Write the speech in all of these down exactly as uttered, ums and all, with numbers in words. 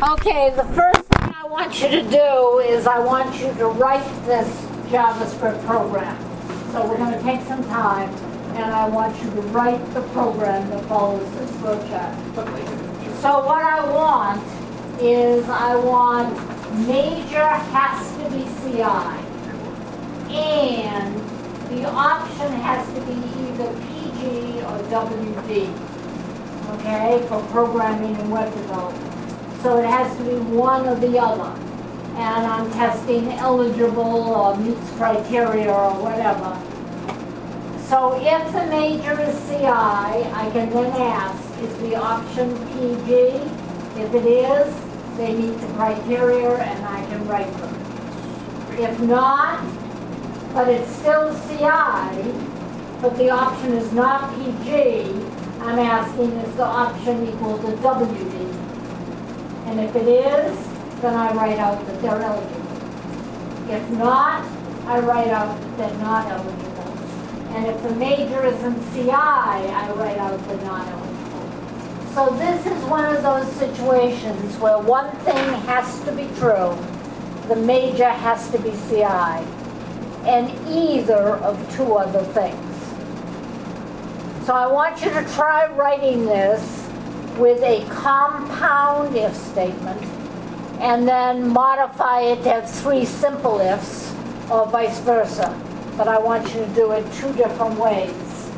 Okay, the first thing I want you to do is I want you to write this JavaScript program. So we're going to take some time, and I want you to write the program that follows this flowchart. So what I want is I want major has to be C I, and the option has to be either P G or W D, okay, for programming and web development. So it has to be one or the other. And I'm testing eligible or meets criteria or whatever. So if the major is C I, I can then ask, is the option P G? If it is, they meet the criteria and I can write them. If not, but it's still C I, but the option is not P G, I'm asking, is the option equal to W D? And if it is, then I write out that they're eligible. If not, I write out that they're not eligible. And if the major is in C I, I write out the not eligible. So this is one of those situations where one thing has to be true, the major has to be C I, and either of two other things. So I want you to try writing this with a compound if statement, and then modify it to have three simple ifs, or vice versa. But I want you to do it two different ways.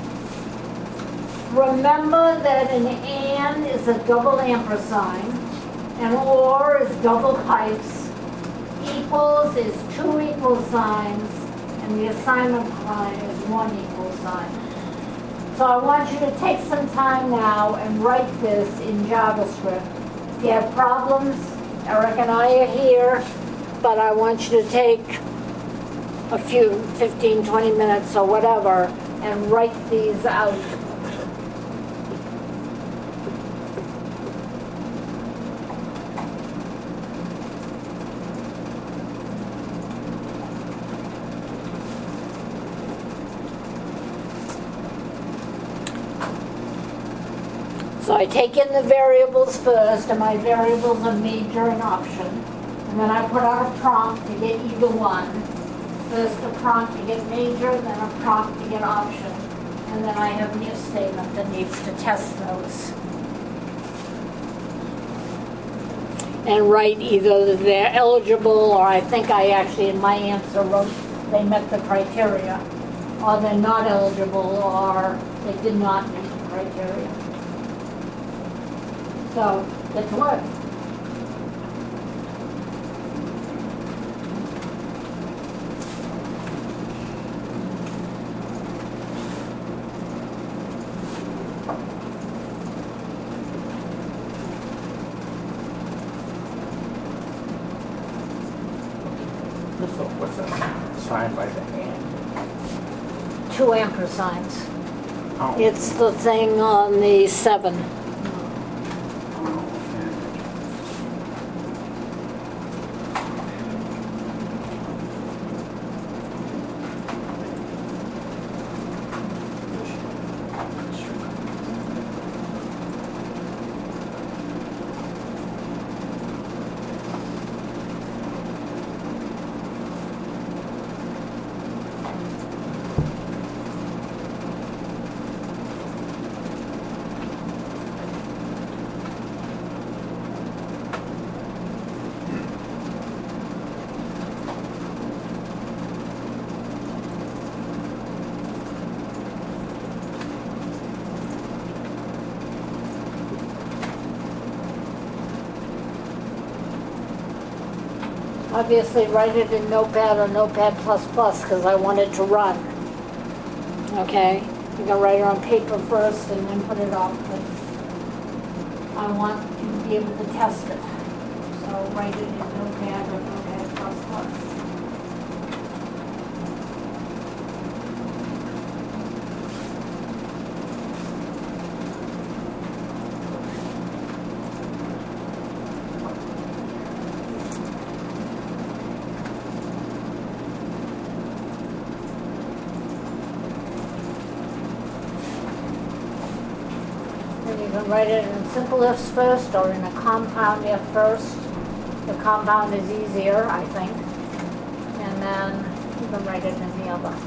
Remember that an and is a double ampersand, and or is double pipes, equals is two equal signs, and the assignment line is one equal sign. So I want you to take some time now and write this in JavaScript. If you have problems, Eric and I are here, but I want you to take a few, fifteen, twenty minutes or whatever, and write these out. So I take in the variables first, and my variables are major and option. And then I put out a prompt to get either one. First a prompt to get major, then a prompt to get option. And then I have an if statement that needs to test those. And write either they're eligible, or I think I actually in my answer wrote they met the criteria, or they're not eligible, or they did not meet the criteria. So, let's work. So what's that sign by the and? Two ampersands. Oh. It's the thing on the seven. Obviously write it in Notepad or Notepad plus plus because I want it to run. Okay? You're going to write it on paper first and then put it off. But I want you to be able to test it. So write it in Notepad or Notepad plus plus. You can write it in simple ifs first or in a compound if first. The compound is easier, I think. And then you can write it in the other.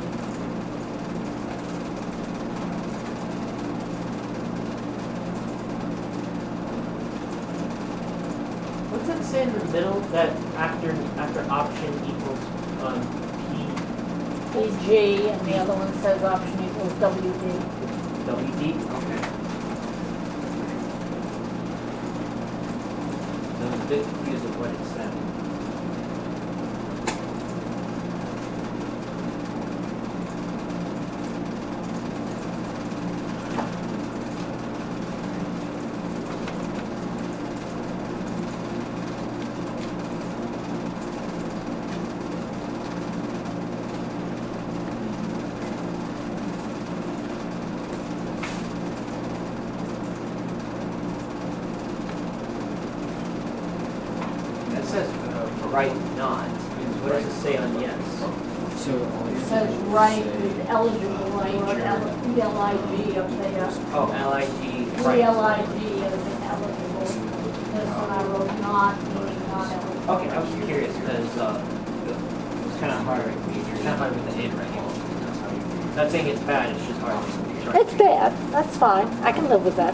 What's that say in the middle that after after option equals um, E G, and the other one says option equals W D. P W D? Okay. So I'm a bit confused with what it said. It says uh, for right not. What does it say on yes? So all you It says have to do right is with say eligible, right, or Major. E L I G up there. Oh, L I G. E L I G is ineligible. This one I wrote not, meaning not eligible. Okay, I was curious because uh, it's kind of hard. It's kind of hard with the handwriting. Not saying it's bad. It's just hard. It's bad, that's fine, I can live with that.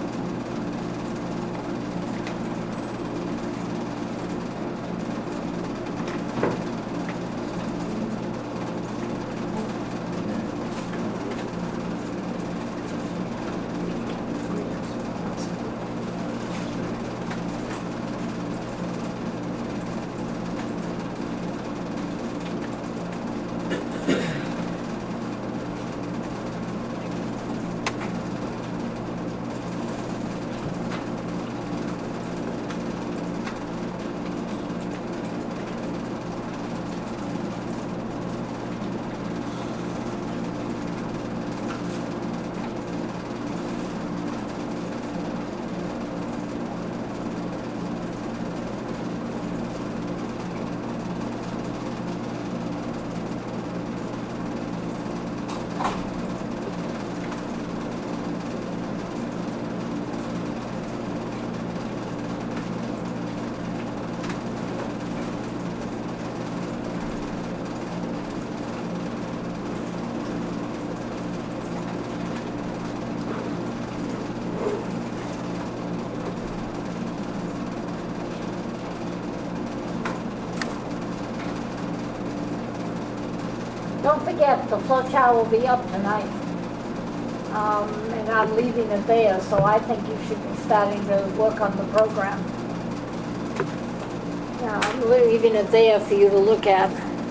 Don't forget, the flow chart will be up tonight. Um, and I'm leaving it there, so I think you should be starting to work on the program. Yeah, I'm leaving it there for you to look at.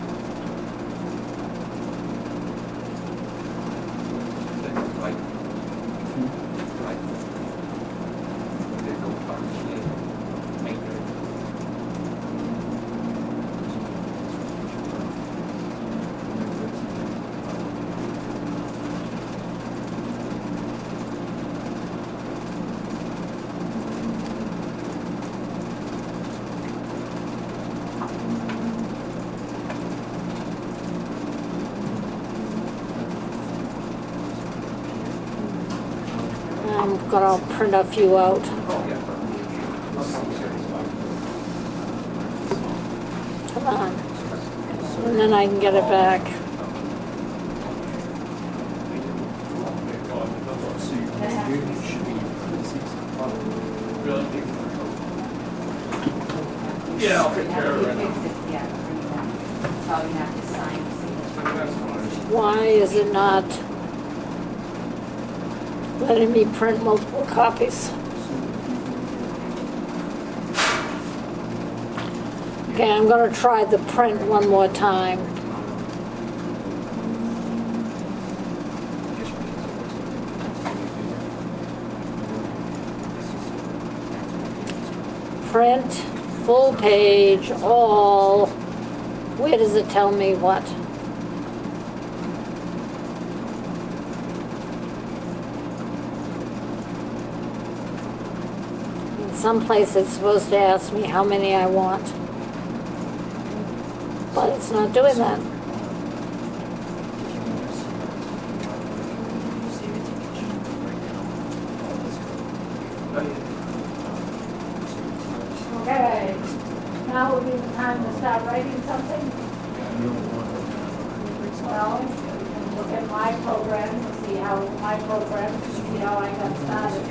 like, like, there's no partition, maker. I'm gonna print a few out. Come on. And then I can get it back. So you you should be. Yeah, I'll take care of it. Yeah, that's all you have to sign. That's fine. Why is it not letting me print multiple copies? Okay, I'm gonna try the print one more time. Print, full page, all. Where does it tell me what? In some place it's supposed to ask me how many I want. But it's not doing that. Okay, now would be the time to start writing something. You don't want to. Well, you can look at my program, and see how my program, see how I got started.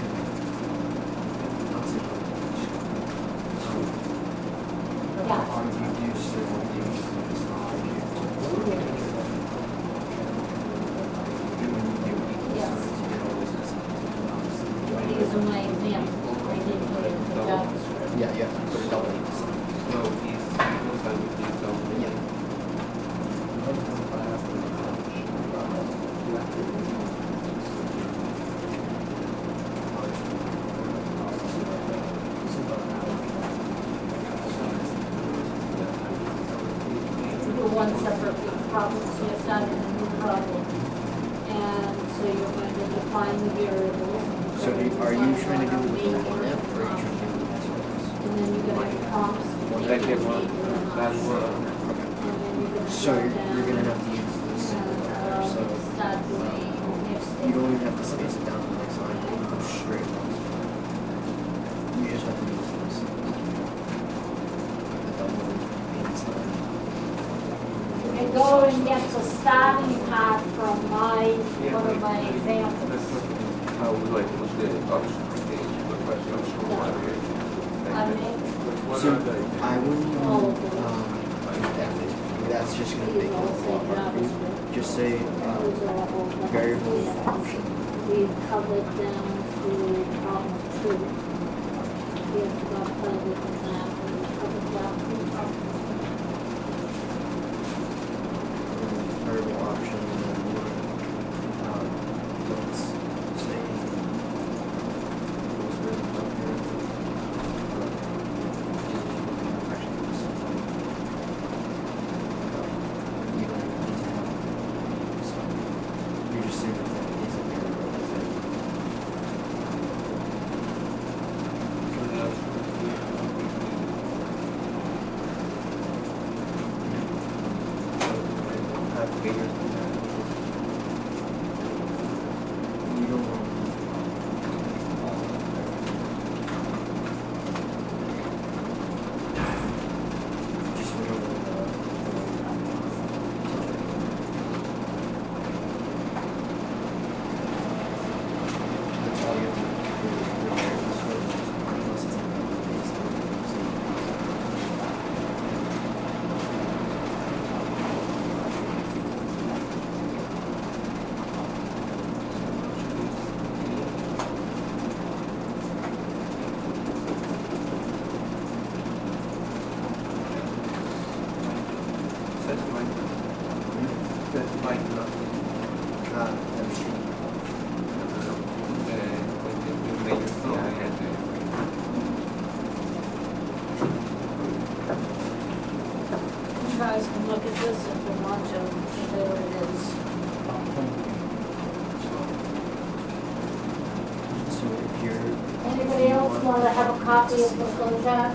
Yeah. These are my examples. I did put it in the job description. Yeah, yeah, put it double. No, he's, looks like he's over. Yeah. Do one separate problem, so you start in a new problem. And so you're going to define the variables. So do- are you trying to do it with one F or are you trying to do it with two Fs? And then you're gonna have prompts. One that they want, that's what. So you're, you're gonna have to use this simplifier, so Start doing if you don't even have to space it down to the next line, you can go straight across. You just have to use this. The double and stuff. And go and get the starting part from my, one of my examples. That's what, how we like, what's the option page, the question, I'm sure why we're. I mean, What So are they? I wouldn't, Oh, um, do that. That's just gonna make it a lot harder for you. Just say, uh, those are all the variable option. We've covered down to problem two. We have got covered in that, we covered down to problem. variable option and then one, um, let's say, goes with up here. Actually, this, uh, you don't need to have, so, you're just saying that that is a variable, that's it. Have figures in there. You don't want. Just remember that's all you have to do for variables, so unless it's like a base That's my, that's my, uh, everything. You guys can look at this if you want to, there it is. So if you're, Anybody else want to have a copy of the flow chart?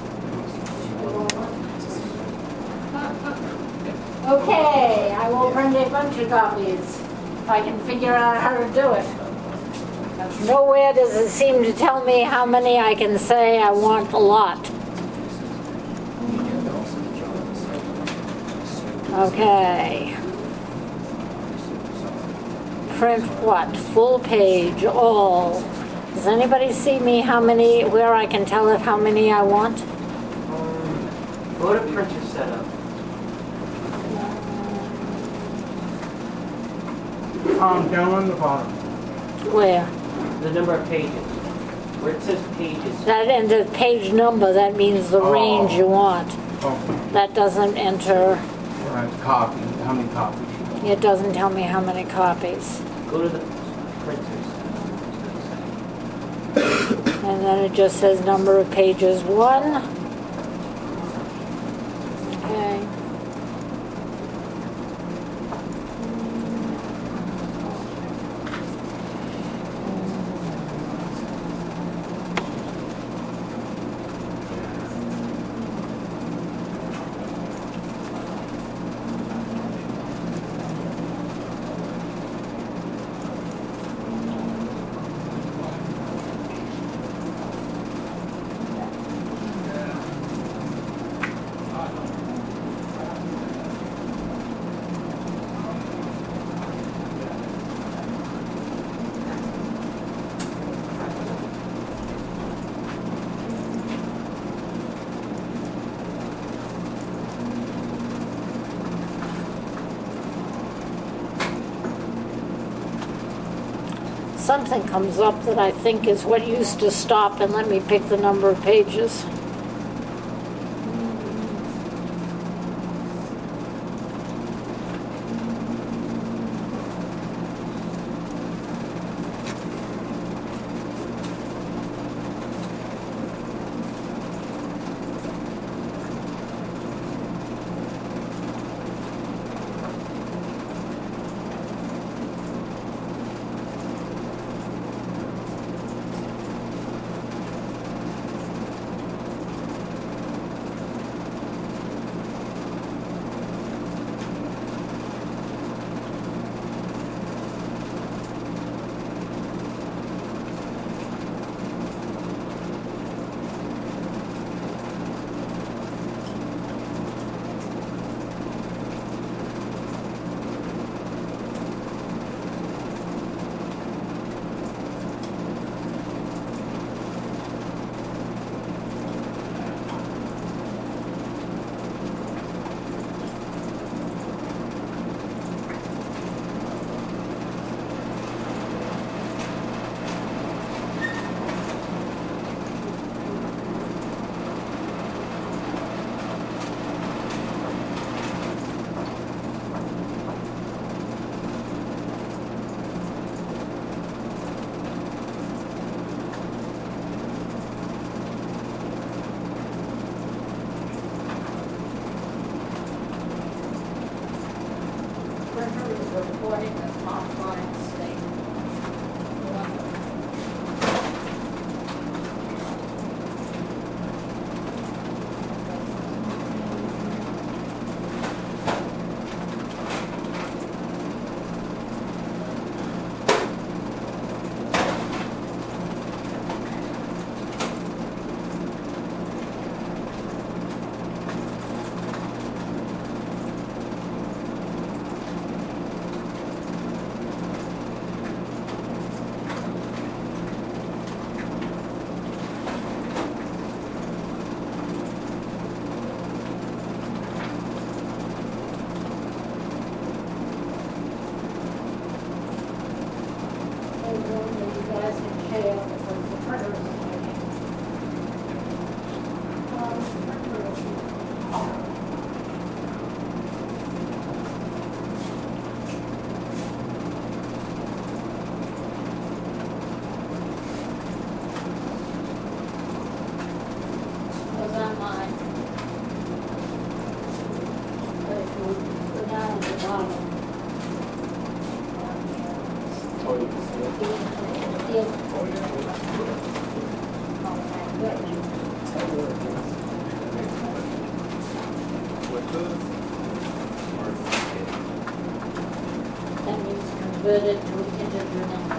Okay, I will print a bunch of copies, if I can figure out how to do it. Nowhere does it seem to tell me how many I can say I want a lot. you have also the jobs. Okay, print what? Full page, all. Does anybody see me how many, where I can tell it how many I want? Um, go to printer setup. Um, down on the bottom. Where? The number of pages. Where it says pages. That enters page number, that means the range you want. Oh, That doesn't enter, right, copy, how many copies? it doesn't tell me how many copies. Go to the printer setup. And then it just says number of pages, one. Okay. something comes up that I think is what used to stop, and let me pick the number of pages. Recording the top line state. That means converted to an integer number.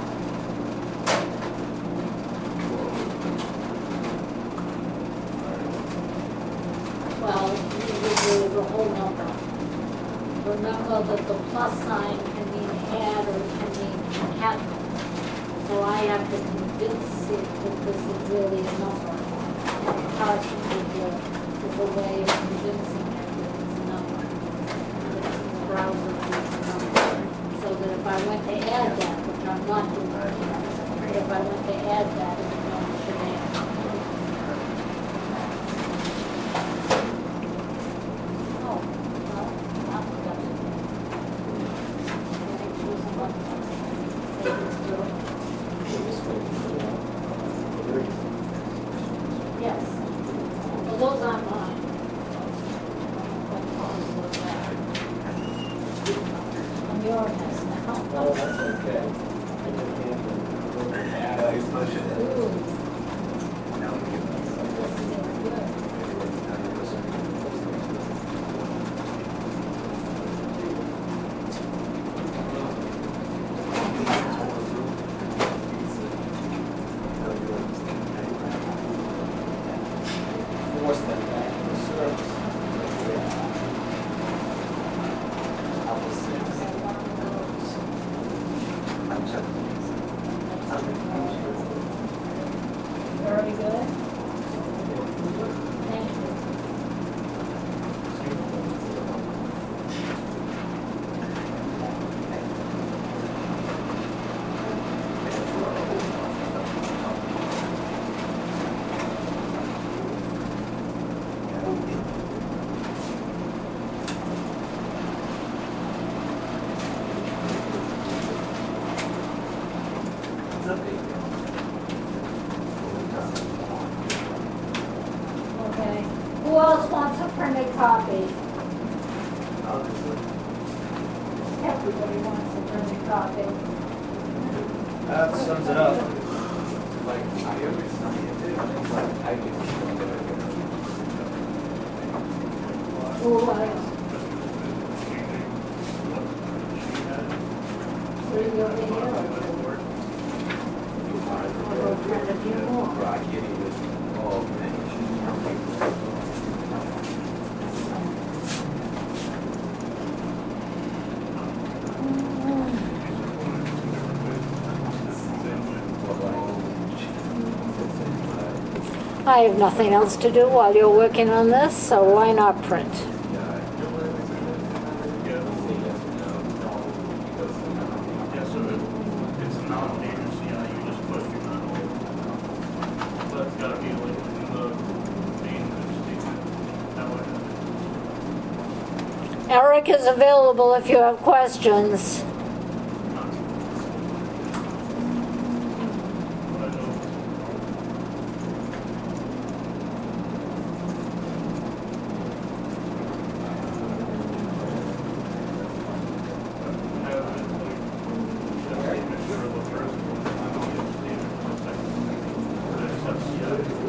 Well, you will do the whole number. Remember that the plus sign can mean add or it can mean capital. So I have to convince it that this is really a number. And Carson is a, is a way of convincing it that it's a number. And that in the browser it's a number. So that if I went to add that, which I'm not doing, but if I went to add that, it would know it should add. Oh, well, not that. Can I choose one? Say it's good. Yes. Well, those aren't mine. What colors was that? I'm yours now. Oh, that's okay. Yeah, he's pushing it. Ooh, Now we give this is good. Force them back to the service. Opposite. Very good. Thank you. Okay. Who else wants a printed copy? Everybody wants a printed copy. That sums it up. Like, I understand it, but I can. Who likes? Three over here. Or we'll print a few more. I can't even, oh, man. I have nothing else to do while you're working on this, so why not print? Yeah, so it, it's a non-agency, you know, you just push your non but it's gotta be like in the main statement. That way. Eric is available if you have questions. But I know. I have it, like, the statement for the first one, I don't get the statement for the second one. But I just have C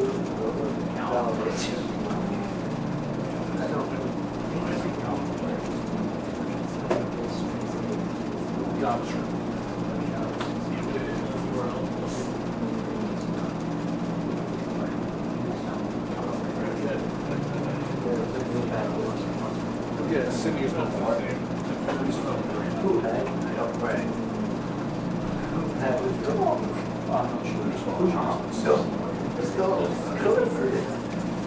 Yeah, Cindy is not the name. Who had? Right. Who had? I'm not sure. Still. Still.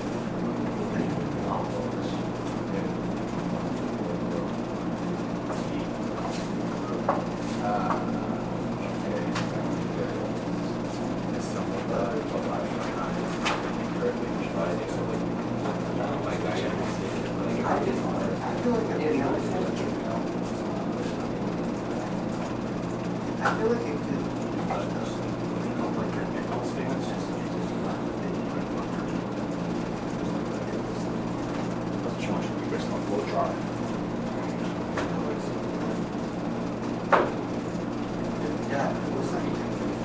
I feel like it could. Yeah, it was like.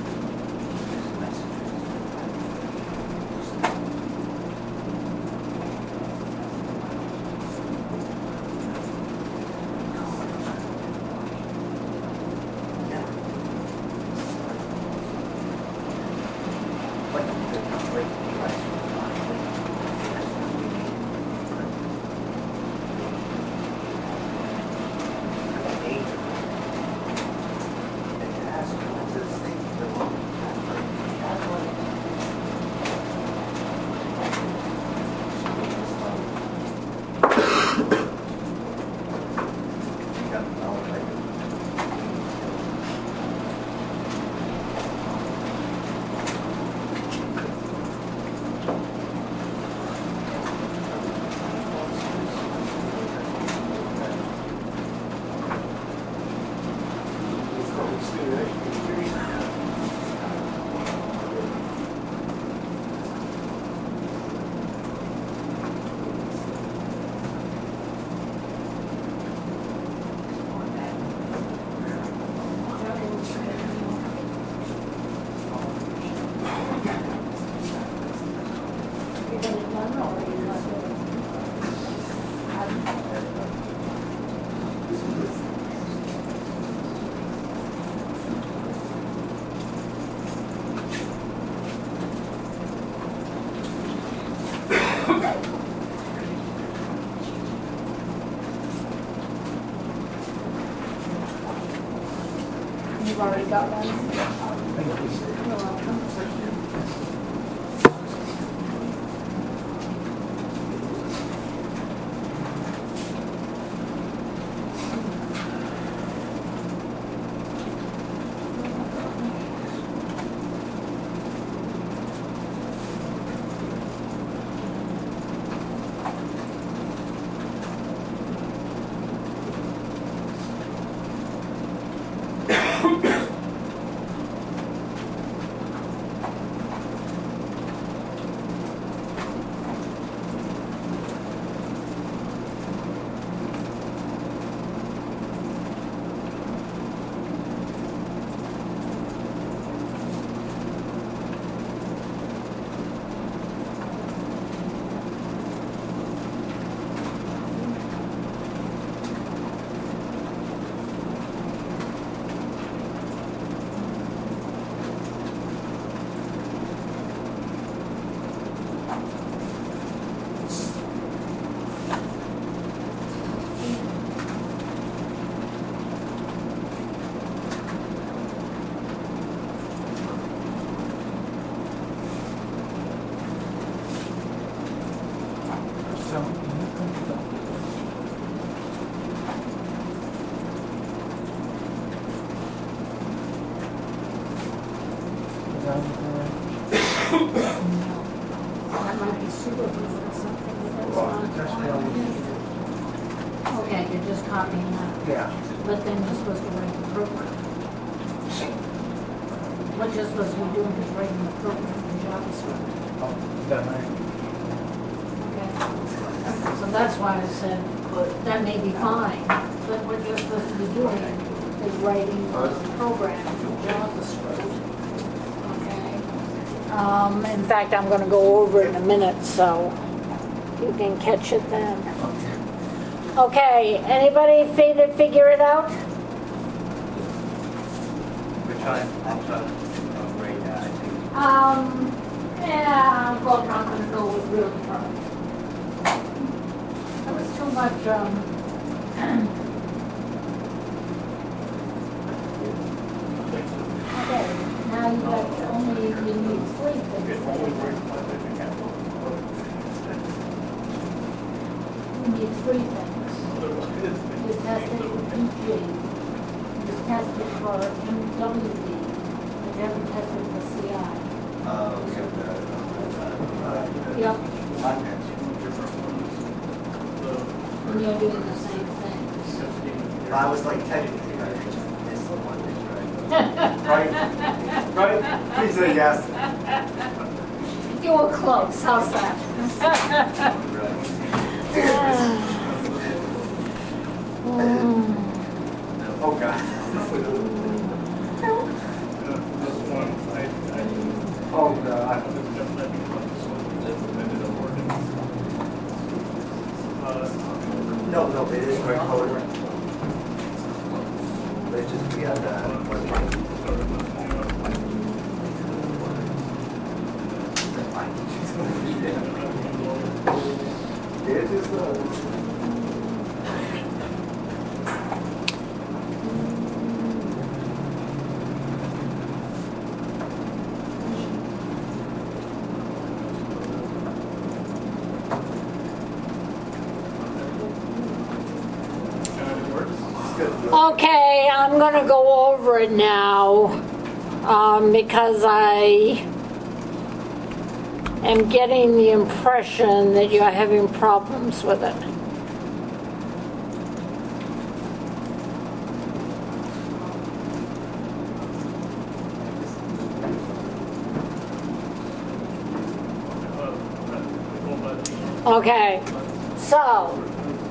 You've already got one? You're welcome. That might be supervisor or something, but that's not. Okay, you're just copying that. Yeah. But then you're supposed to write the program. What you're supposed to be doing is writing the program in JavaScript. Oh, that night. Okay? So that's why I said, that may be fine, but what you're supposed to be doing is writing the program in JavaScript. Okay? Um, in fact, I'm gonna go over it in a minute, so you can catch it then. Okay, anybody fi- figure it out? We're trying, I'm trying to upgrade that, I think. Um, yeah, well, I'm not gonna go with real hard. There was too much, um, okay, now you got only, you need three things. You need three things. You tested for P G, you tested for M W D, but you haven't tested for C I. Uh, we have the, uh, Yep, contents. and you're doing the same things. I was like technically, I just missed the one thing, right? Right? Right? Please say yes. You were close, how's that? Oh, God. Oh, God. No, no, it is right color. Let's just be on that one line. It is, uh, Okay, I'm gonna go over it now, um, because I am getting the impression that you're having problems with it. Okay, so,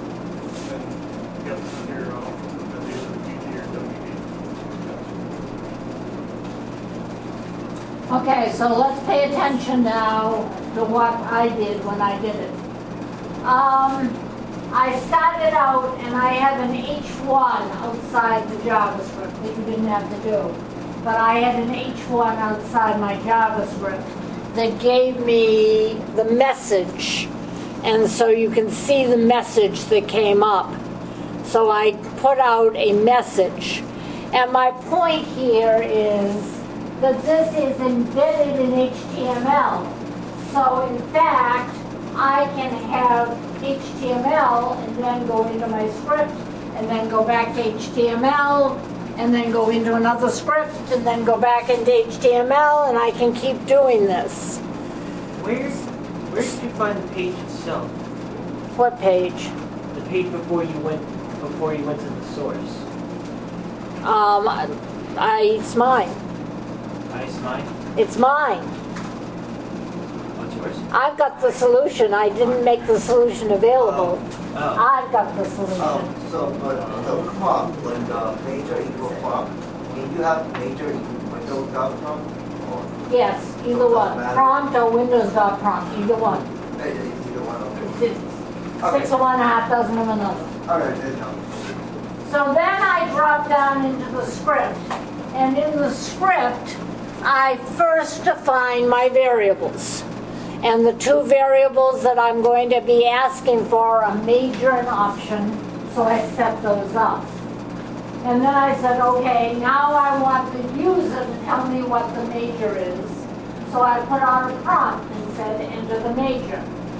okay, so let's pay attention now to what I did when I did it. Um, I started out and I have an H one outside the JavaScript that you didn't have to do. But I had an H one outside my JavaScript that gave me the message. And so you can see the message that came up. So I put out a message. And my point here is that this is embedded in H T M L. So in fact, I can have H T M L and then go into my script and then go back to H T M L and then go into another script and then go back into H T M L, and I can keep doing this. Where's, where did you find the page itself? What page? The page before you went, before you went to the source. Um, I, it's mine. Ice mine? It's mine. What's yours? I've got the solution. I didn't make the solution available. Oh, I've got the solution. oh, so, but the prompt, when the major equal prompt, can you have major equal windows dot com? Or, Yes, either one. Prompt or Windows.prompt, either one. eh, it's either one of them. It's six of one, half dozen of another. All right, then, no. So then I drop down into the script, and in the script, I first define my variables. And the two variables that I'm going to be asking for are major and option, so I set those up. And then I said, okay, now I want the user to tell me what the major is. So I put out a prompt and said, enter the major.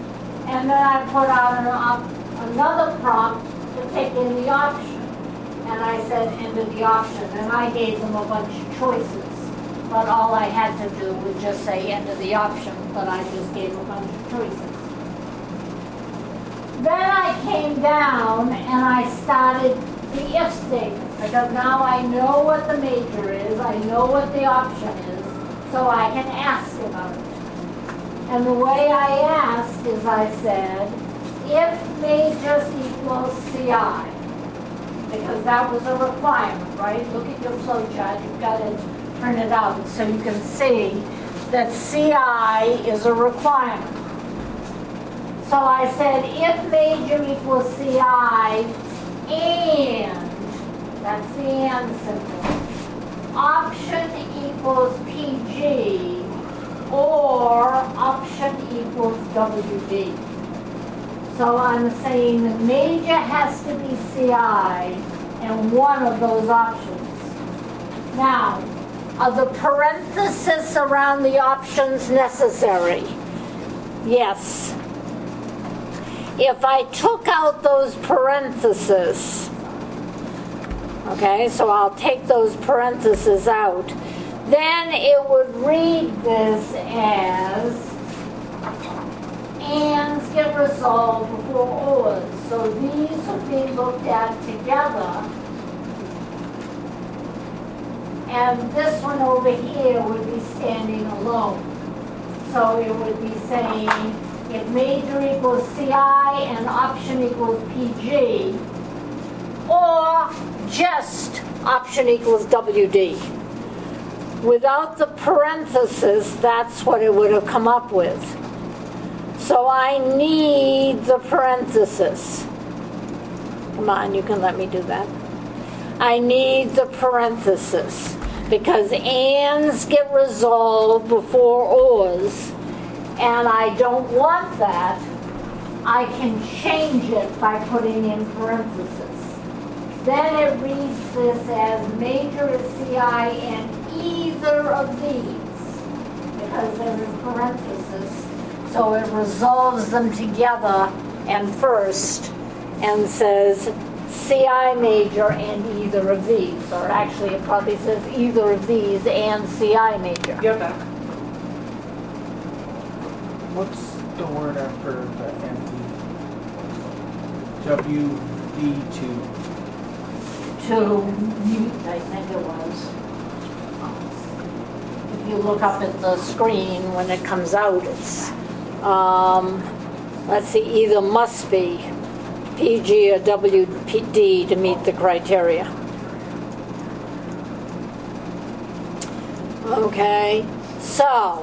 And then I put out an op- another prompt to take in the option. And I said, enter the option. And I gave them a bunch of choices. But all I had to do was just say, enter the option. But I just gave a bunch of choices. Then I came down and I started the if statement. Because now I know what the major is. I know what the option is. So I can ask about it. And the way I asked is I said, if majors equals C I, because that was a requirement, right? Look at your flow chart, you've got it printed out so you can see that C I is a requirement. So I said, if major equals C I and, that's the and symbol, option equals P G, or option equals W D. So I'm saying the major has to be C I and one of those options. Now, are the parentheses around the options necessary? Yes. If I took out those parentheses, okay, so I'll take those parentheses out, then it would read this as ands get resolved before ors. So these would be looked at together. And this one over here would be standing alone. So it would be saying if major equals C I and option equals P G, or just option equals W D. Without the parenthesis, that's what it would have come up with. So I need the parenthesis. Come on, you can let me do that. I need the parenthesis because ands get resolved before ors, and I don't want that. I can change it by putting in parenthesis. Then it reads this as major is C I and either of these, because they're in parenthesis. So it resolves them together and first and says C I major and either of these. Or actually it probably says either of these and C I major. You're back. What's the word after the empty? W D two. To mute, I think it was. If you look up at the screen when it comes out, it's Um, let's see, either must be P G or W D to meet the criteria. Okay, so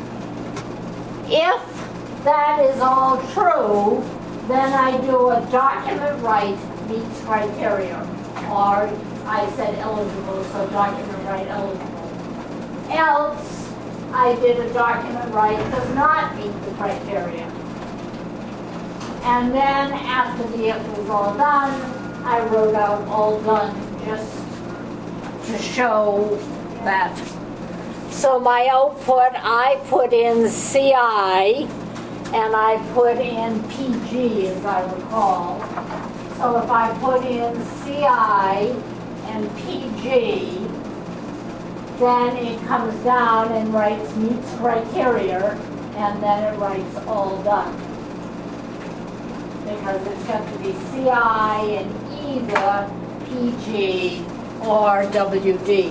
if that is all true, then I do a document right meets criteria. Or I said eligible, so document right eligible. Else, I did a document right does not meet the criteria. And then after the if was all done, I wrote out all done just to show that. So my output, I put in C I and I put in P G as I recall. So if I put in C I and P G, then it comes down and writes meets criteria, and then it writes all done. Because it's got to be C I and either P G or W D.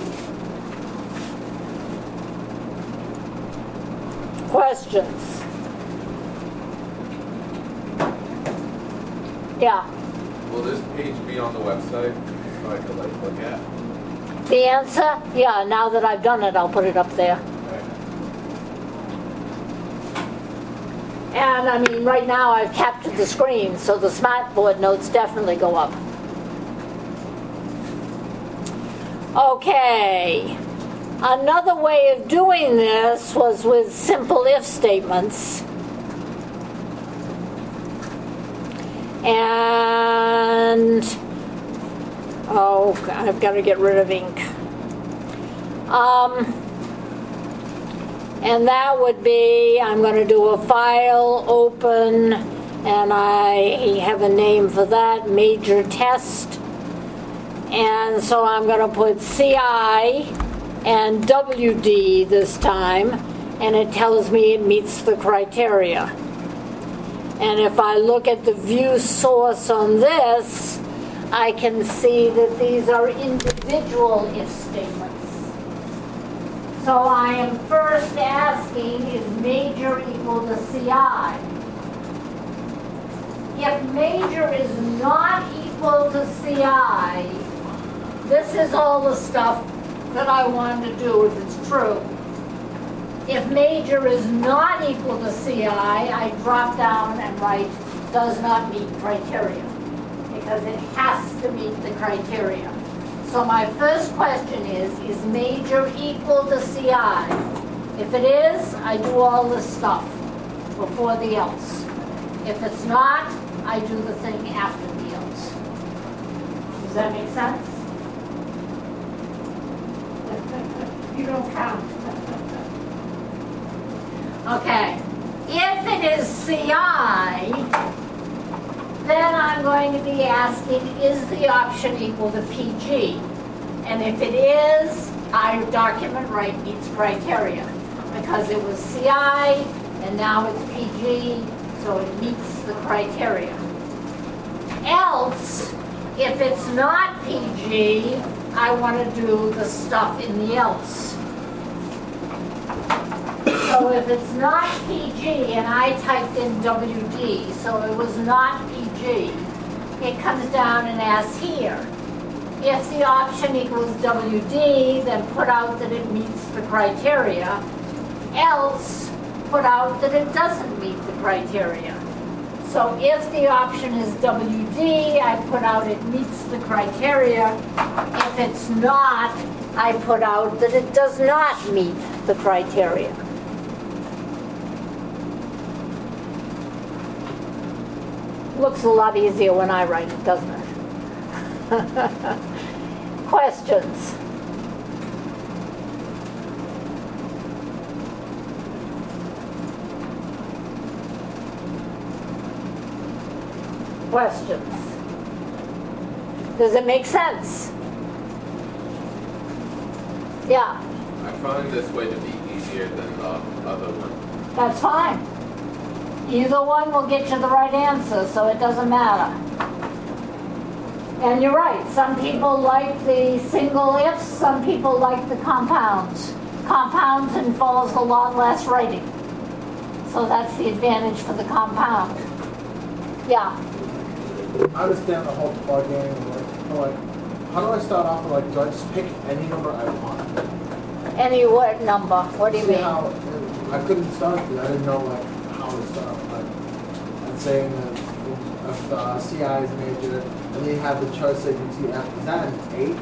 Questions? Yeah. Will this page be on the website so I can like look at? The answer? Yeah, now that I've done it, I'll put it up there. And I mean, right now I've captured the screen, so the smartboard notes definitely go up. Okay. Another way of doing this was with simple if statements. And oh, I've got to get rid of ink. Um, and that would be, I'm going to do a file open And I have a name for that, major test. And so I'm going to put C I and W D this time, and it tells me it meets the criteria. And if I look at the view source on this, I can see that these are individual if statements. So I am first asking, is major equal to C I? If major is not equal to C I, this is all the stuff that I wanted to do if it's true. If major is not equal to C I, I drop down and write does not meet criteria, because it has to meet the criteria. So my first question is, is major equal to C I? If it is, I do all this stuff before the else. If it's not, I do the thing after the else. Does that make sense? You don't count. Okay. If it is C I, then I'm going to be asking, is the option equal to P G? And if it is, I document right meets criteria, because it was C I and now it's P G, so it meets the criteria. Else, if it's not P G, I want to do the stuff in the else. So if it's not P G, and I typed in W D, so it was not P G, it comes down and asks here. If the option equals W D, then put out that it meets the criteria. Else, put out that it doesn't meet the criteria. So if the option is W D, I put out it meets the criteria. If it's not, I put out that it does not meet the criteria. Looks a lot easier when I write it, doesn't it? Questions? Questions? Does it make sense? Yeah. I find this way to be easier than the other one. That's fine. Either one will get you the right answer, so it doesn't matter. And you're right, some people like the single ifs, some people like the compounds. Compounds involves a lot less writing. So that's the advantage for the compound. Yeah. I understand the whole plug-in, like, like, how do I start off with, like, do I just pick any number I want? Any what number? What do you See mean? how, I couldn't start it, I didn't know, like, how to start, like, I'm saying that if uh, C I is major, and then you have the choice that you see F, is that an eight?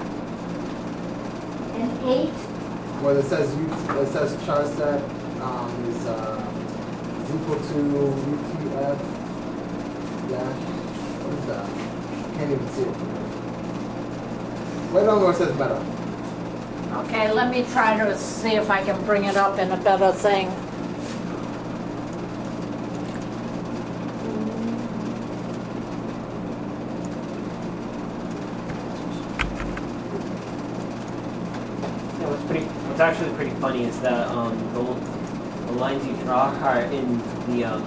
An eight? Where it says, U, it says chart set um, is, uh, is equal to U T F dash, what is that? Can't even see it. Wait on where it says better. Okay, let me try to see if I can bring it up in a better thing. Yeah, what's pretty, what's actually pretty funny is that um, the, the lines you draw are in the um,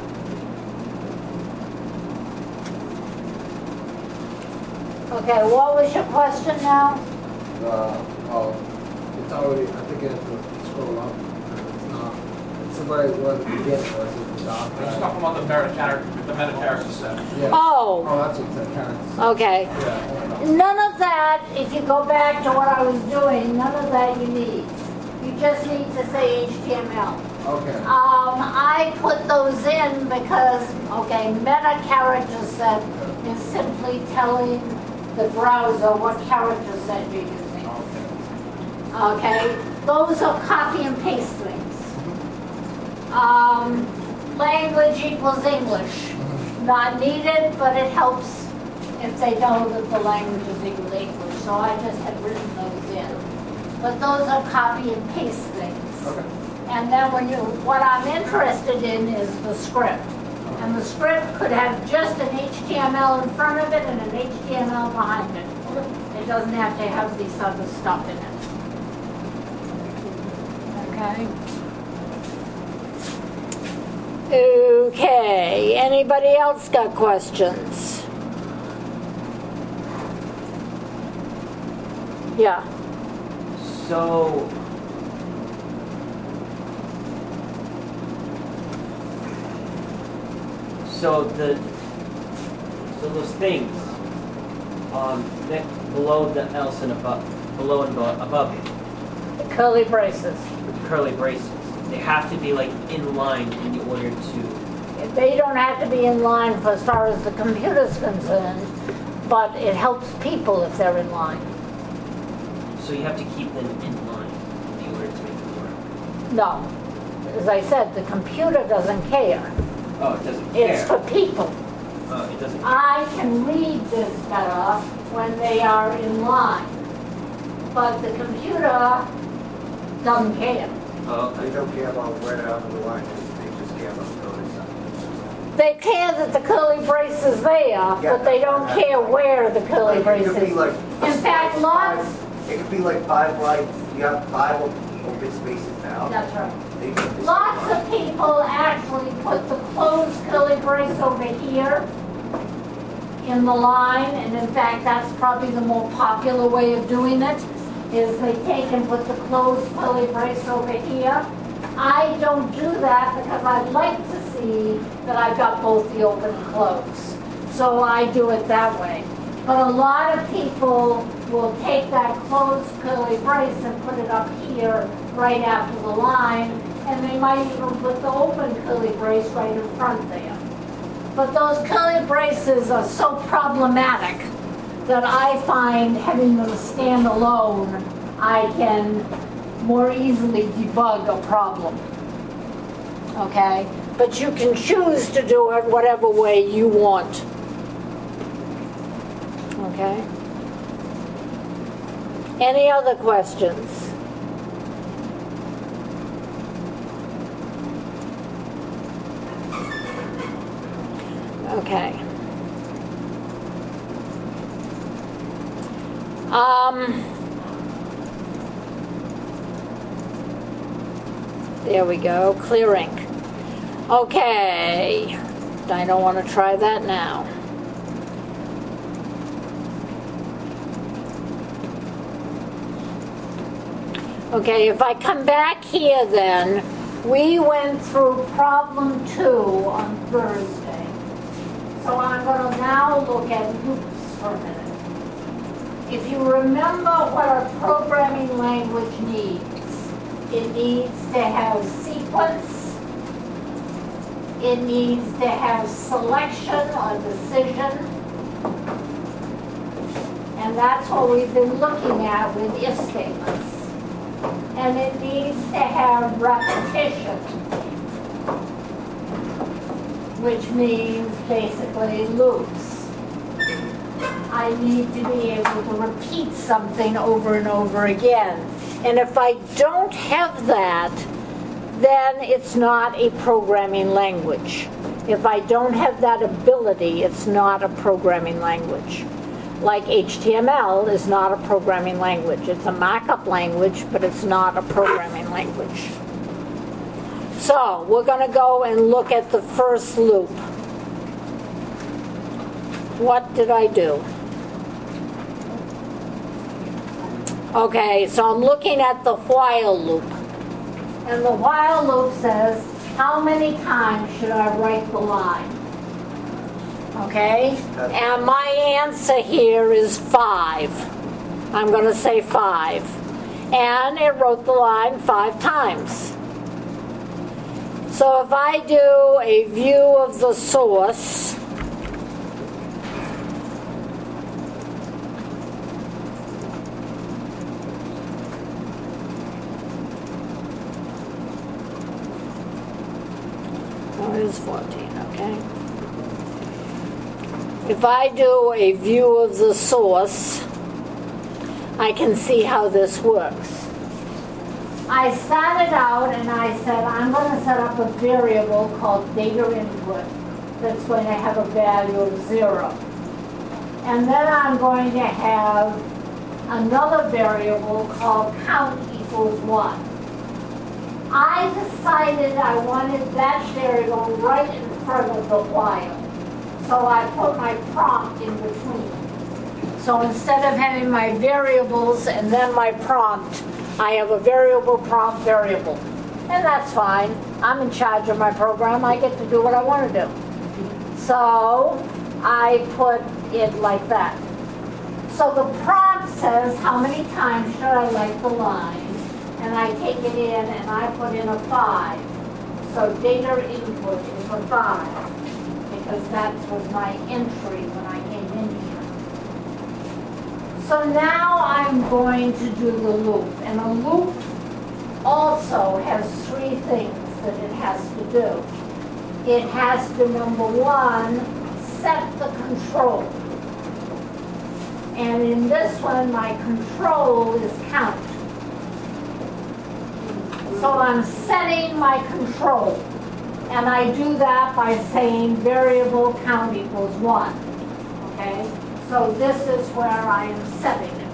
Okay, what was your question now? Uh, oh, it's already, I think you have to scroll up. It's not, it's where, where the beginning was, it's the doc. Let's talk about the meta character, the meta character set. Yeah. Oh, Oh, that's what it said, characters. okay. Yeah. None of that, if you go back to what I was doing, none of that you need. You just need to say H T M L. Okay. Um, I put those in because, okay, meta character set is simply telling the browser what character set you're using. Okay, those are copy and paste things. Um, language equals English. Not needed, but it helps if they know that the language is equal to English. So I just had written those in. But those are copy and paste things. Okay. And then when you, what I'm interested in is the script. And the script could have just an H T M L in front of it and an H T M L behind it. It doesn't have to have this other stuff in it. Okay? Okay, anybody else got questions? Yeah. So, so the, so those things, um, next, below the else and above, below and above, above it, The curly braces. with curly braces, they have to be like in line in order to, They don't have to be in line for as far as the computer's concerned, but it helps people if they're in line. so you have to keep them in line in order to make it work. No. As I said, the computer doesn't care. Oh, it doesn't It's care. for people. Oh, it doesn't. I can read this better when they are in line, but the computer doesn't care. Oh, They okay. don't care about where they're on the line, they just care about the code. They care that the curly brace is there, but they don't care where the curly brace It could be is. like. In fact, lots, five- It could be like five lines, you have five open spaces now. that's right. They can just- Lots of people actually put the closed curly brace over here in the line, and in fact, that's probably the more popular way of doing it, is they take and put the closed curly brace over here. I don't do that because I'd like to see that I've got both the open and closed. So I do it that way. But a lot of people will take that closed curly brace and put it up here right after the line, and they might even put the open curly brace right in front there. But those curly braces are so problematic that I find having them stand alone, I can more easily debug a problem. Okay? But you can choose to do it whatever way you want. Okay? Any other questions? Okay. Um, there we go, clear ink. Okay, I don't want to try that now. Okay, if I come back here then, we went through problem two on Thursday. So I'm going to now look at loops for a minute. If you remember what a programming language needs, it needs to have sequence, it needs to have selection or decision, and that's what we've been looking at with if statements. And it needs to have repetition, which means basically loops. I need to be able to repeat something over and over again. And if I don't have that, then it's not a programming language. If I don't have that ability, it's not a programming language. Like H T M L is not a programming language. It's a markup language, but it's not a programming language. So we're going to go and look at the first loop. What did I do? Okay, so I'm looking at the while loop. And the while loop says, how many times should I write the line? Okay? And my answer here is five. I'm going to say five. And it wrote the line five times. So if I do a view of the source, oh, it is fourteen, okay. If I do a view of the source, I can see how this works. I started out and I said, I'm going to set up a variable called data input. that's going to have a value of zero. And then I'm going to have another variable called count equals one. I decided I wanted that variable right in front of the while. So I put my prompt in between. So instead of having my variables and then my prompt, I have a variable prompt variable. And that's fine. I'm in charge of my program. I get to do what I want to do. So I put it like that. So the prompt says how many times should I like the line, and I take it in and I put in a five. So data input is a five, because that was my entry when I came in here. So now I'm going to do the loop, and a loop also has three things that it has to do. It has to, number one, set the control. And in this one, my control is count. So I'm setting my control. And I do that by saying variable count equals one. Okay? So this is where I am setting it.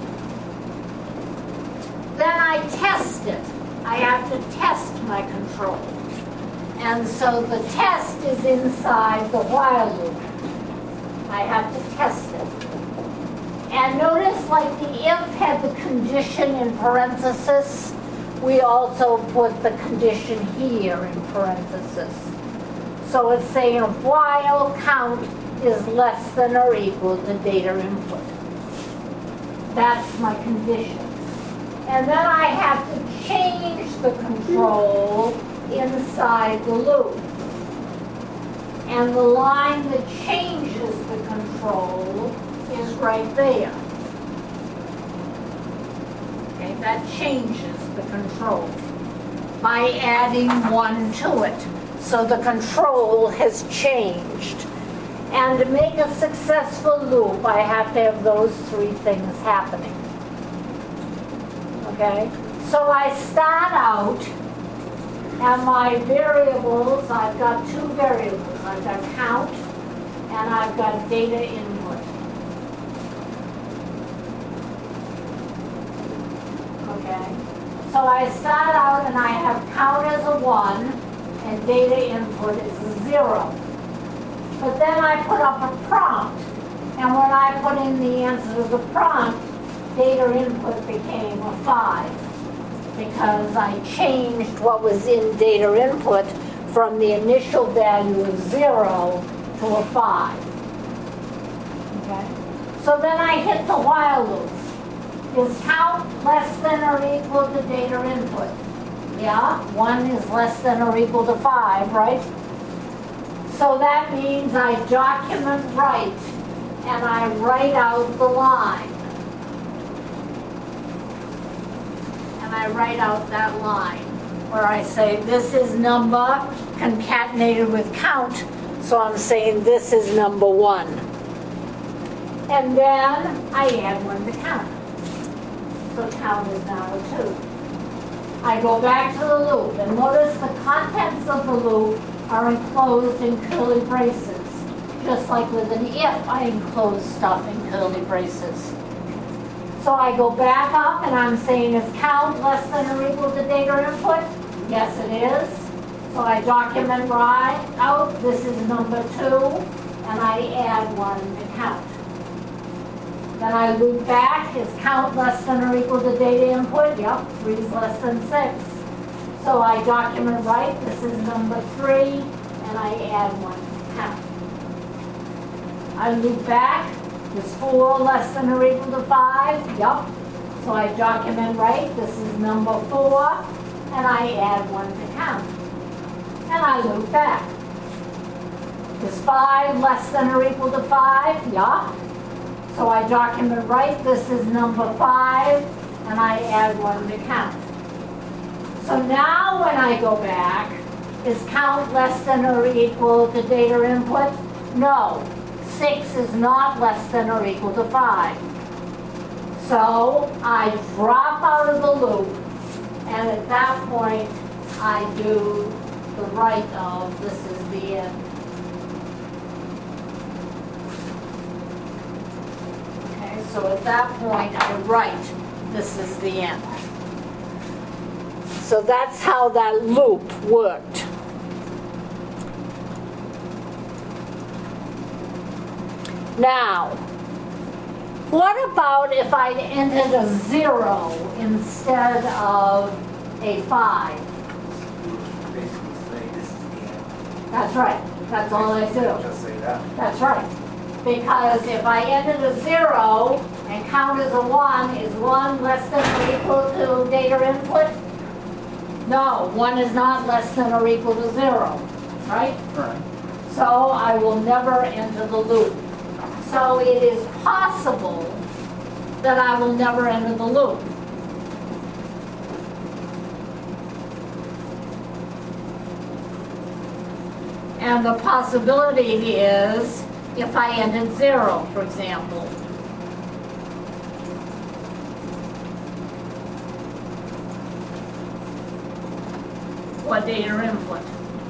Then I test it. I have to test my control. And so the test is inside the while loop. I have to test it. And notice, like the if had the condition in parenthesis, we also put the condition here in parenthesis. So it's saying while count is less than or equal to data input. That's my condition. And then I have to change the control inside the loop. And the line that changes the control is right there. Okay, that changes the control by adding one to it. So the control has changed. And to make a successful loop, I have to have those three things happening. Okay? So I start out, and my variables, I've got two variables. I've got count, and I've got data input. Okay? So I start out, and I have count as a one, and data input is a zero. But then I put up a prompt, and when I put in the answer to the prompt, data input became a five, because I changed what was in data input from the initial value of zero to a five. Okay? So then I hit the while loop. Is count less than or equal to data input? Yeah, one is less than or equal to five, right? So that means I document right, and I write out the line. And I write out that line where I say this is number concatenated with count, so I'm saying this is number one. And then I add one to count. So count is now a two. I go back to the loop, and notice the contents of the loop are enclosed in curly braces. Just like with an if, I enclose stuff in curly braces. So I go back up, and I'm saying, is count less than or equal to data input? Yes, it is. So I document right out, this is number two, and I add one to count. Then I loop back, is count less than or equal to data input? Yep, three is less than six. So I document right, this is number three, and I add one to count. I loop back, is four less than or equal to five? Yep. So I document right, this is number four, and I add one to count. And I loop back. Is five less than or equal to five? Yep. So I document right, this is number five, and I add one to count. So now when I go back, is count less than or equal to data input? No, six is not less than or equal to five. So I drop out of the loop, and at that point, I do the right of, this is the end. So at that point, I write, this is the end. So that's how that loop worked. Now, what about if I'd entered a zero instead of a five? Basically say this is the end. That's right. That's all I do. Just say that. That's right. Because if I entered a zero and count as a one, is one less than or equal to data input? No, one is not less than or equal to zero, right? Right. So I will never enter the loop. So it is possible that I will never enter the loop. And the possibility is if I entered zero, for example. Or data input.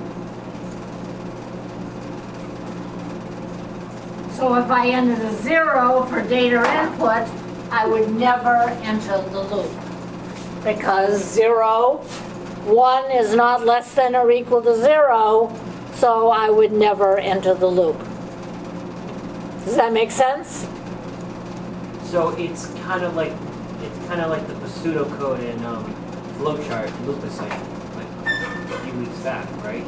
So if I entered a zero for data input, I would never enter the loop. Because zero, one is not less than or equal to zero, so I would never enter the loop. Does that make sense? So it's kind of like it's kind of like the pseudocode in um, flowchart loop assignment, like a few weeks back, right?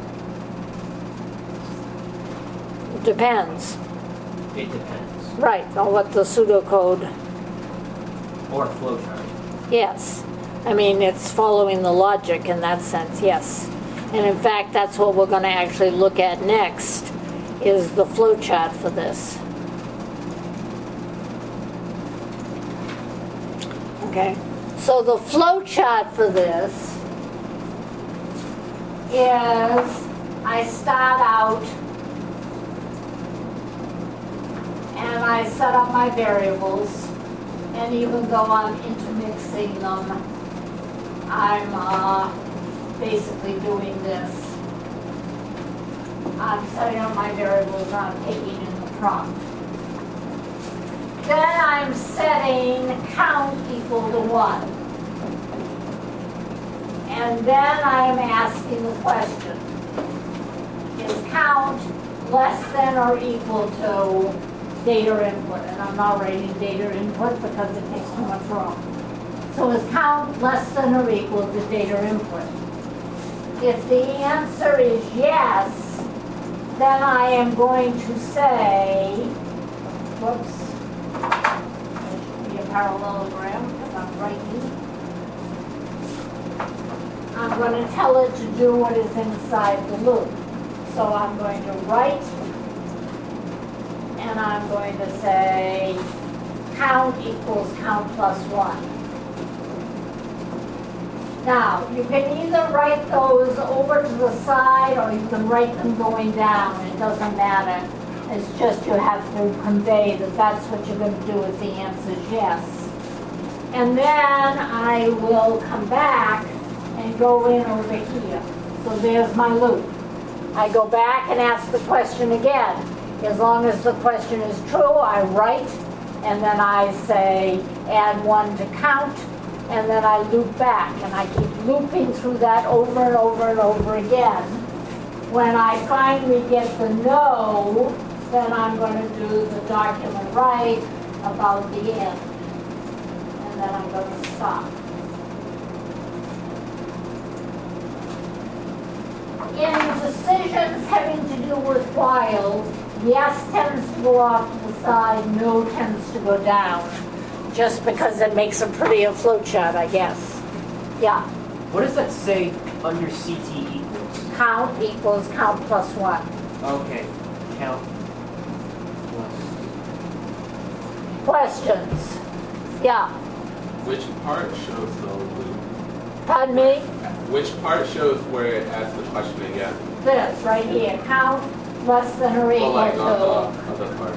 Depends. It depends. Right, on what the pseudocode, Or flowchart. yes. I mean, it's following the logic in that sense, yes. And in fact, that's what we're going to actually look at next, is the flow chart for this. Okay, so the flow chart for this is I start out and I set up my variables, and even though I'm intermixing them, I'm uh, basically doing this. I'm setting up my variables, and I'm taking in the prompt. Then I'm setting count equal to one. And then I'm asking the question, is count less than or equal to data input? And I'm not writing data input because it takes too much room. So is count less than or equal to data input? If the answer is yes, then I am going to say, whoops, there should be a parallelogram because I'm writing. I'm going to tell it to do what is inside the loop. So I'm going to write, and I'm going to say count equals count plus one. Now, you can either write those over to the side or you can write them going down. It doesn't matter. It's just you have to convey that that's what you're going to do if the answer is yes. And then I will come back and go in over here. So there's my loop. I go back and ask the question again. As long as the question is true, I write, and then I say add one to count, and then I loop back, and I keep looping through that over and over and over again. When I finally get the no, then I'm going to do the document write about the end, and then I'm going to stop. In decisions having to do with while, yes tends to go off to the side, no tends to go down, just because it makes a prettier flowchart, I guess. Yeah, What does that say under C T equals? count equals count plus one. Okay, count plus. Questions? Yeah, Which part shows the loop? pardon me? Which part shows where it asks the question again? This, right here, count less than or Well, equal like on the to, other part.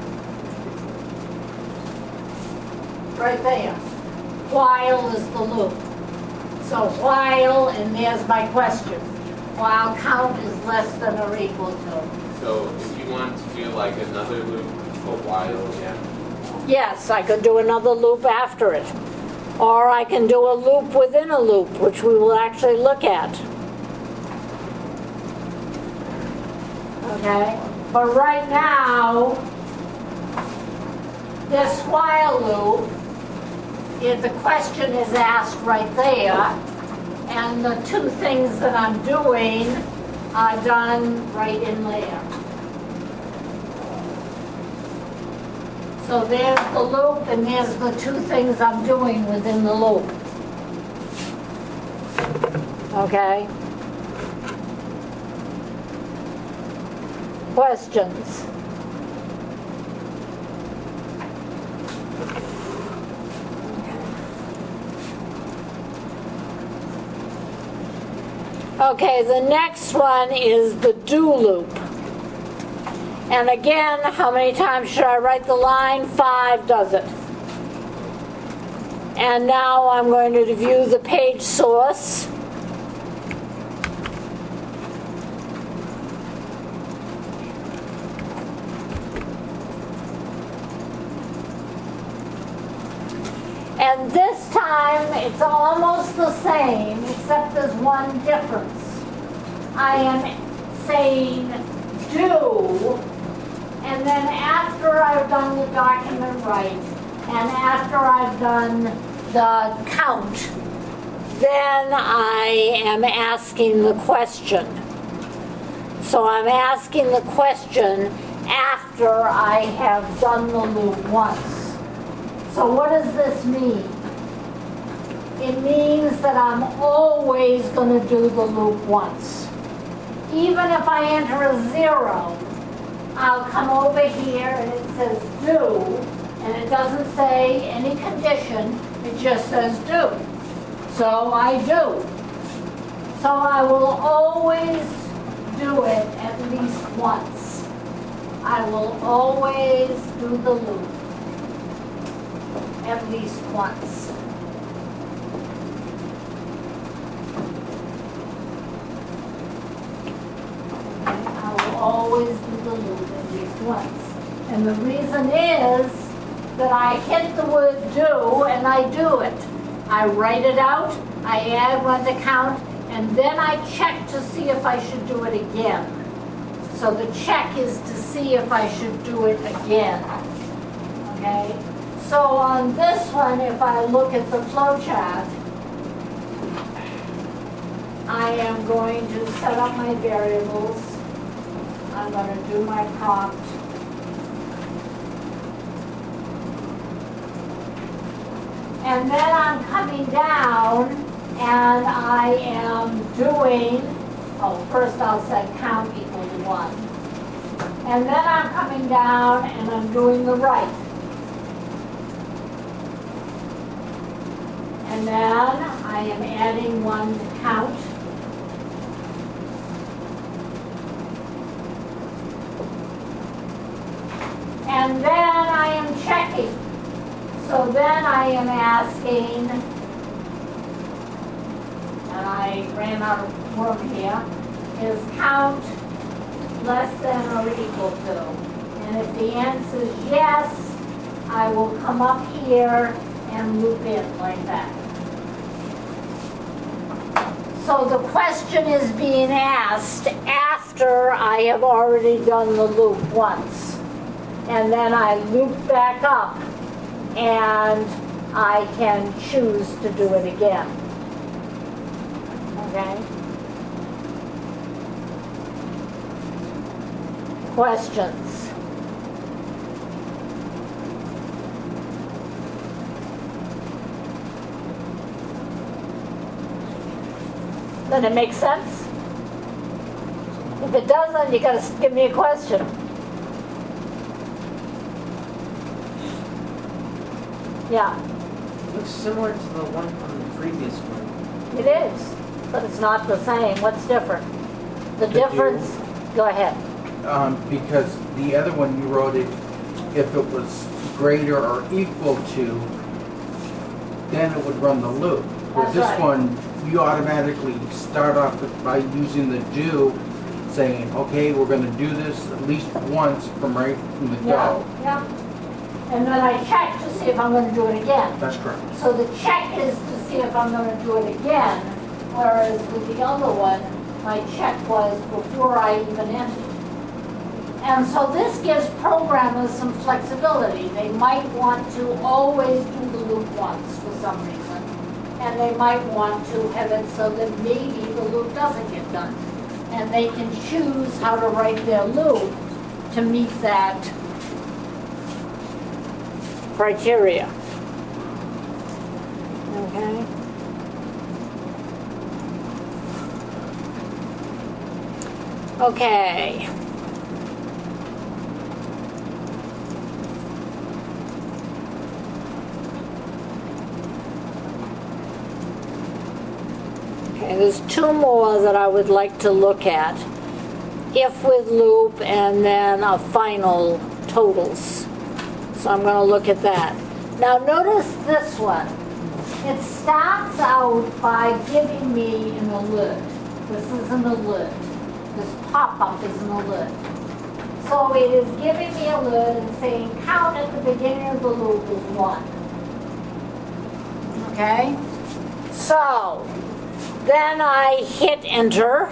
right there. While is the loop. So while, and there's my question. While count is less than or equal to. So if you want to do like another loop for while, yeah. Yes, I could do another loop after it. Or I can do a loop within a loop, which we will actually look at. Okay? But right now, this while loop, if the question is asked right there, and the two things that I'm doing are done right in there. So there's the loop, and there's the two things I'm doing within the loop. Okay? Questions? Okay, the next one is the do loop. And again, how many times should I write the line? Five does it. And now I'm going to view the page source. And this time it's almost the same, except there's one difference. I am saying do, and then after I've done the document right, and after I've done the count, then I am asking the question. So I'm asking the question after I have done the loop once. So what does this mean? It means that I'm always going to do the loop once. Even if I enter a zero, I'll come over here and it says do, and it doesn't say any condition, it just says do. So I do. So I will always do it at least once. I will always do the loop at least once. Always do the loop at least once. And the reason is that I hit the word do and I do it. I write it out, I add one to count, and then I check to see if I should do it again. So the check is to see if I should do it again. Okay? So on this one, if I look at the flow chart, I am going to set up my variables. I'm going to do my prompt. And then I'm coming down and I am doing, oh, first I'll set count equal to one. And then I'm coming down and I'm doing the right. And then I am adding one to count. And then I am checking. So then I am asking, and I ran out of room here, is count less than or equal to? And if the answer is yes, I will come up here and loop in like that. So the question is being asked after I have already done the loop once. And then I loop back up and I can choose to do it again. Okay? Questions? Does it make sense? If it doesn't, you gotta give me a question. Yeah. Looks similar to the one from the previous one. It is, but it's not the same. What's different? The The difference, go ahead. Um, because the other one you wrote it, if it was greater or equal to, then it would run the loop. With That's this right. one, you automatically start off by using the do, saying, okay, we're going to do this at least once from right from the Yeah, go. yeah. And then I check to see if I'm gonna do it again. That's correct. So the check is to see if I'm gonna do it again, whereas with the other one, my check was before I even entered. And so this gives programmers some flexibility. They might want to always do the loop once for some reason. And they might want to have it so that maybe the loop doesn't get done. And they can choose how to write their loop to meet that criteria. Okay? Okay. Okay, there's two more that I would like to look at. If with loop and then a final totals. So I'm going to look at that. Now notice this one. It starts out by giving me an alert. This is an alert. This pop-up is an alert. So it is giving me an alert and saying count at the beginning of the loop is one. Okay? So then I hit enter.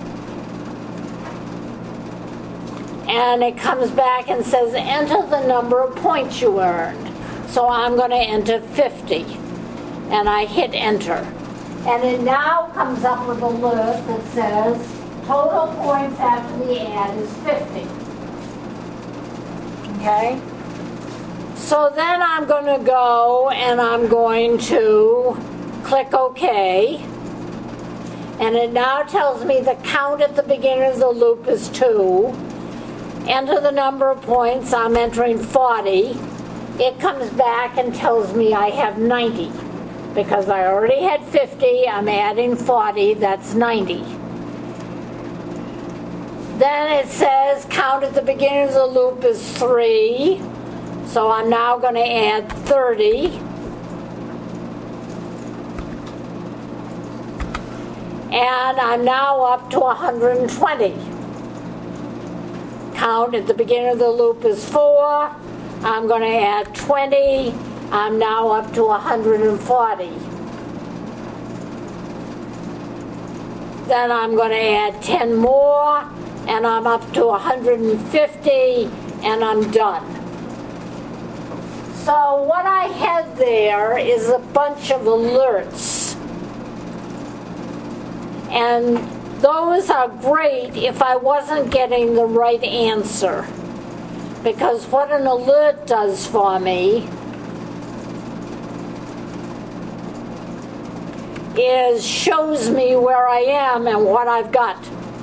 And it comes back and says enter the number of points you earned. So I'm going to enter fifty. And I hit enter. And it now comes up with an alert that says total points after the add is fifty. Okay? So then I'm going to go and I'm going to click OK. And it now tells me the count at the beginning of the loop is two. Enter the number of points, I'm entering forty. It comes back and tells me I have ninety. Because I already had fifty, I'm adding forty, that's ninety. Then it says count at the beginning of the loop is three. So I'm now going to add thirty. And I'm now up to one hundred twenty. Count at the beginning of the loop is four. I'm going to add twenty. I'm now up to one hundred forty. Then I'm going to add ten more, and I'm up to one hundred fifty, and I'm done. So what I had there is a bunch of alerts. And those are great if I wasn't getting the right answer. Because what an alert does for me is shows me where I am and what I've got.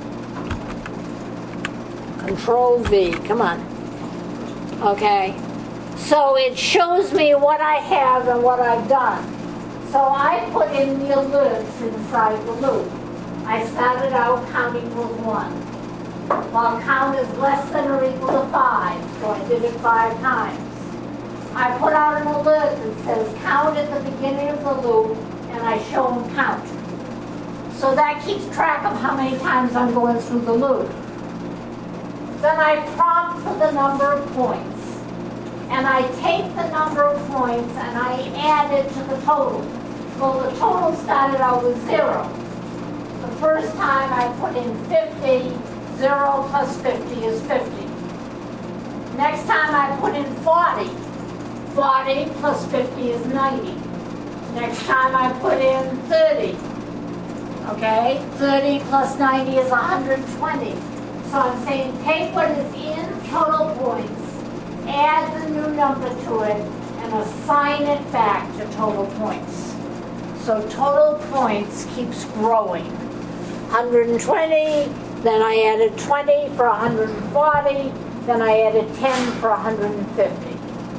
Control V, come on. Okay. So it shows me what I have and what I've done. So I put in the alerts inside the loop. I started out count equals one. While count is less than or equal to five, so I did it five times. I put out an alert that says count at the beginning of the loop, and I show them count. So that keeps track of how many times I'm going through the loop. Then I prompt for the number of points. And I take the number of points and I add it to the total. Well, the total started out with zero. The first time I put in fifty, zero plus fifty is fifty. Next time I put in forty. forty plus fifty is ninety. Next time I put in thirty. Okay, thirty plus ninety is one hundred twenty. So I'm saying take what is in total points, add the new number to it, and assign it back to total points. So total points keeps growing. one hundred twenty, then I added twenty for one hundred forty, then I added ten for one hundred fifty.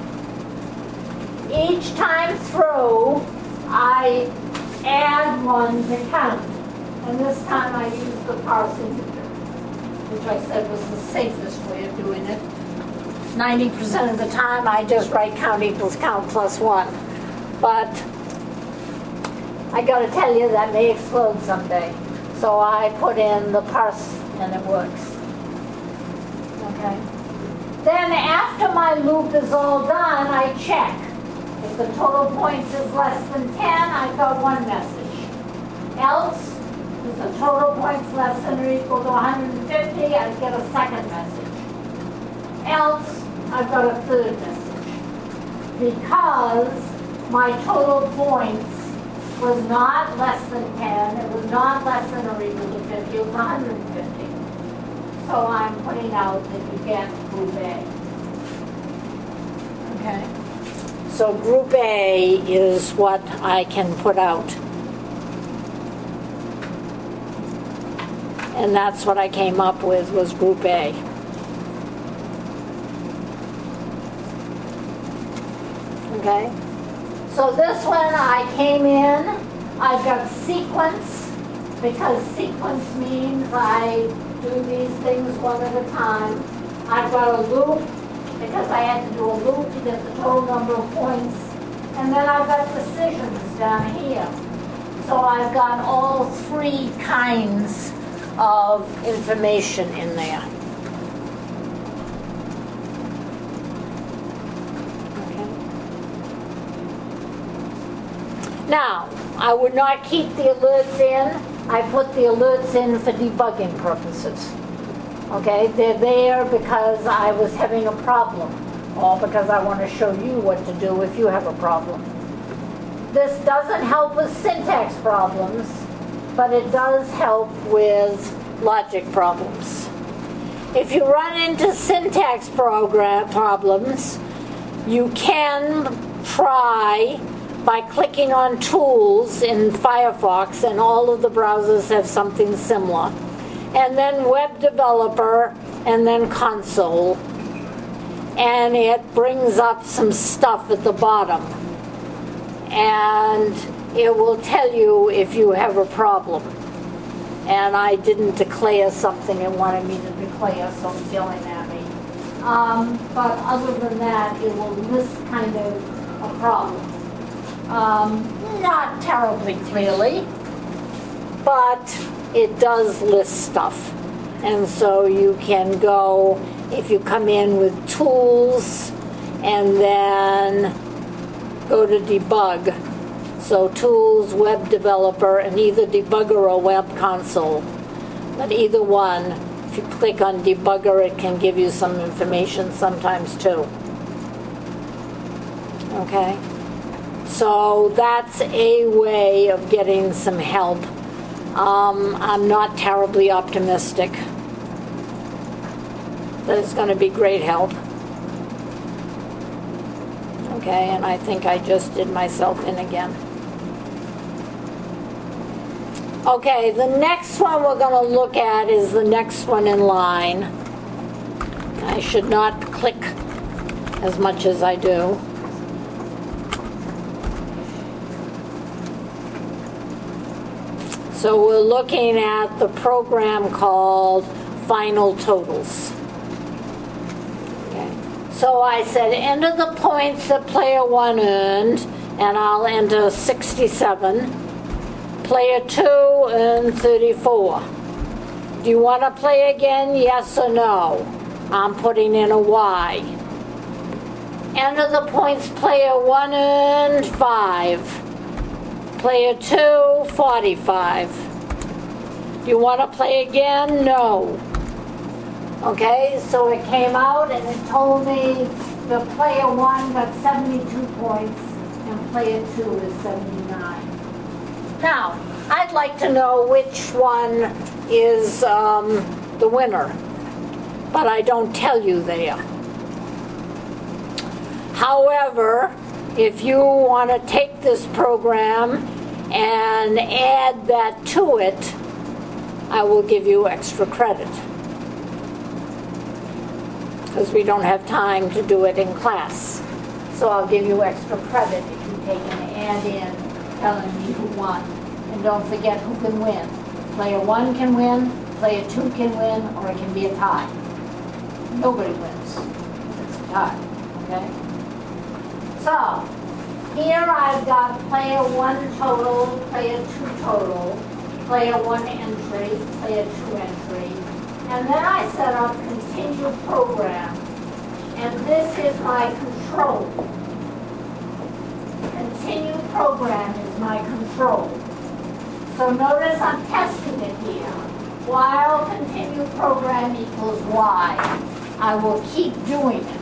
Each time through, I add one to count. And this time I use the parse integer, which I said was the safest way of doing it. ninety percent of the time I just write count equals count plus one. But I gotta tell you, that may explode someday. So I put in the parse and it works. Okay. Then after my loop is all done, I check. If the total points is less than ten, I've got one message. Else, if the total points less than or equal to one hundred fifty, I get a second message. Else, I've got a third message. Because my total points was not less than ten, it was not less than or equal to fifty, it was one hundred fifty. So I'm putting out that you get group A. Okay? So group A is what I can put out. And that's what I came up with, was group A. Okay? So this one I came in, I've got sequence, because sequence means I do these things one at a time. I've got a loop, because I had to do a loop to get the total number of points. And then I've got decisions down here. So I've got all three kinds of information in there. Okay. Now, I would not keep the alerts in. I put the alerts in for debugging purposes. Okay, they're there because I was having a problem, or because I want to show you what to do if you have a problem. This doesn't help with syntax problems, but it does help with logic problems. If you run into syntax program problems, you can try by clicking on Tools in Firefox, and all of the browsers have something similar. And then Web Developer, and then Console. And it brings up some stuff at the bottom. And it will tell you if you have a problem. And I didn't declare something it wanted me to declare, so it's yelling at me. Um, but other than that, it will list kind of a problem. Um, not terribly clearly, but it does list stuff. And so you can go, if you come in with Tools, and then go to Debug. So Tools, Web Developer, and either Debugger or Web Console. But either one, if you click on Debugger, it can give you some information sometimes too. Okay? So that's a way of getting some help. Um, I'm not terribly optimistic that it's going to be great help. Okay, and I think I just did myself in again. Okay, the next one we're going to look at is the next one in line. I should not click as much as I do. So we're looking at the program called Final Totals. Okay. So I said enter the points that player one earned, and I'll enter sixty-seven. Player two earned thirty-four. Do you want to play again, yes or no? I'm putting in a Y. Enter the points player one earned, five. Player two, forty-five. Do you want to play again? No. Okay, so it came out and it told me the player one got seventy-two points and player two is seventy-nine. Now, I'd like to know which one is um, the winner, but I don't tell you there. However, if you want to take this program and add that to it, I will give you extra credit. Because we don't have time to do it in class. So I'll give you extra credit if you take an add in telling me who won. And don't forget who can win. Player one can win, player two can win, or it can be a tie. Nobody wins. It's a tie. Okay? So, here I've got player one total, player two total, player one entry, player two entry, and then I set up continue program and this is my control. Continue program is my control. So notice I'm testing it here. While continue program equals y, I will keep doing it.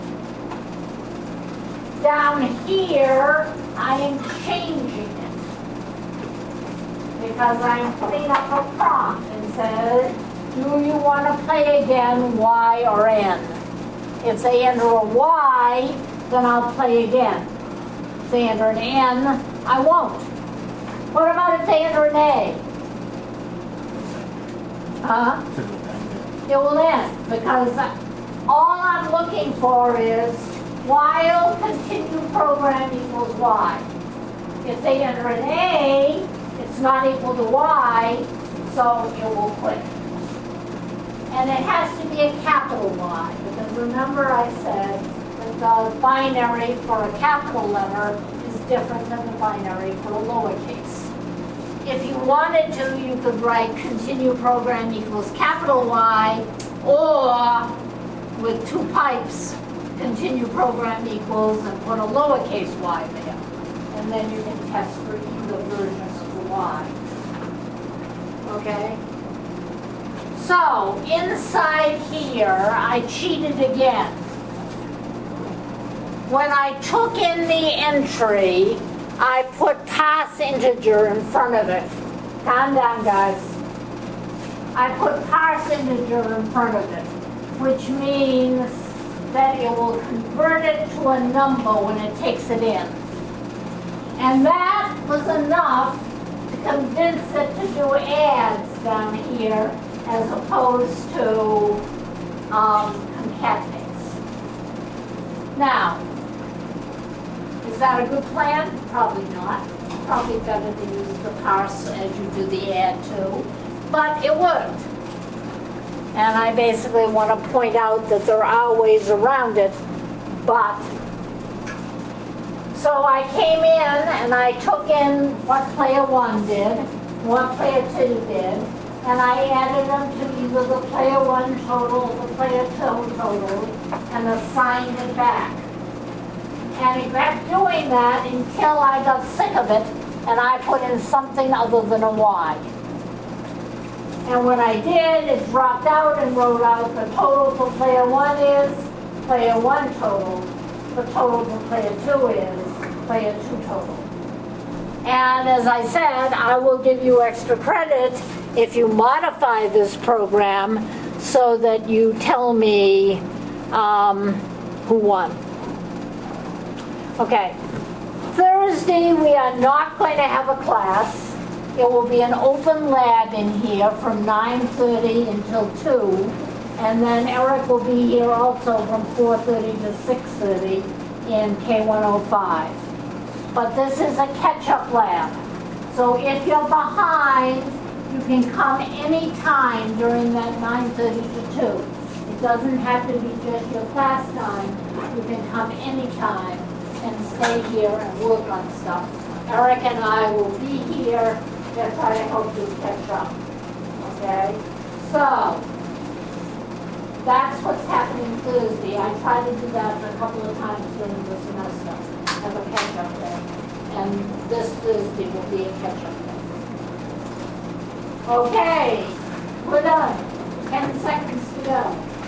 Down here, I am changing it because I'm putting up a prompt and says, do you want to play again, y or n? If they enter a y, then I'll play again. If they enter an n, I won't. What about if they enter an a? Huh? It will end because all I'm looking for is while continue program equals y. If they enter an a, it's not equal to y, so it will quit. And it has to be a capital Y, because remember I said that the binary for a capital letter is different than the binary for a lowercase. If you wanted to, you could write continue program equals capital Y, or with two pipes, continue program equals and put a lowercase y there. And then you can test for either versions of the y. Okay? So, inside here, I cheated again. When I took in the entry, I put pass integer in front of it. Calm down, guys. I put parse integer in front of it, which means that it will convert it to a number when it takes it in. And that was enough to convince it to do adds down here as opposed to um, concatenates. Now, is that a good plan? Probably not. Probably better to use the parse as you do the add too. But it worked. And I basically want to point out that there are ways around it, but. So I came in and I took in what player one did, what player two did, and I added them to either the player one total or the player two total and assigned it back. And it kept doing that until I got sick of it and I put in something other than a Y. And when I did, it dropped out and wrote out the total for player one is player one total, the total for player two is player two total. And as I said, I will give you extra credit if you modify this program so that you tell me um, who won. Okay, Thursday we are not going to have a class. It will be an open lab in here from nine thirty until two, and then Eric will be here also from four thirty to six thirty in K one oh five. But this is a catch-up lab. So if you're behind, you can come any time during that nine thirty to two. It doesn't have to be just your class time. You can come any time and stay here and work on stuff. Eric and I will be here to try to help you catch up. Okay? So, that's what's happening Thursday. I try to do that a couple of times during the semester. Have a catch-up day. And this Thursday will be a catch-up day. Okay, we're done. Ten seconds to go.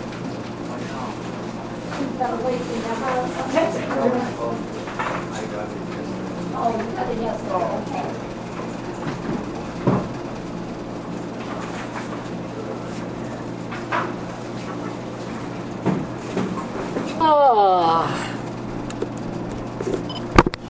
You've got to wait, remember? Okay. I got it. Oh, you got it yesterday, okay.